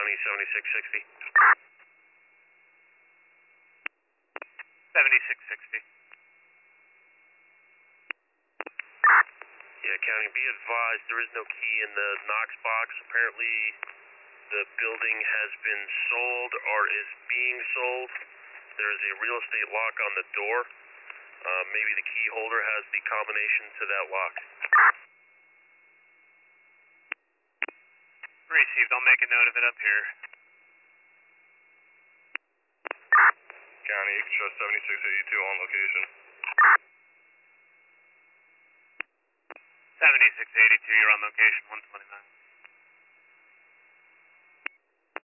County 7660. 7660. Yeah, County, be advised there is no key in the Knox box. Apparently the building has been sold or is being sold. There is a real estate lock on the door. Maybe the key holder has the combination to that lock. Received. I'll make a note of it up here. County, you can show 7682 on location. 7682, you're on location 129.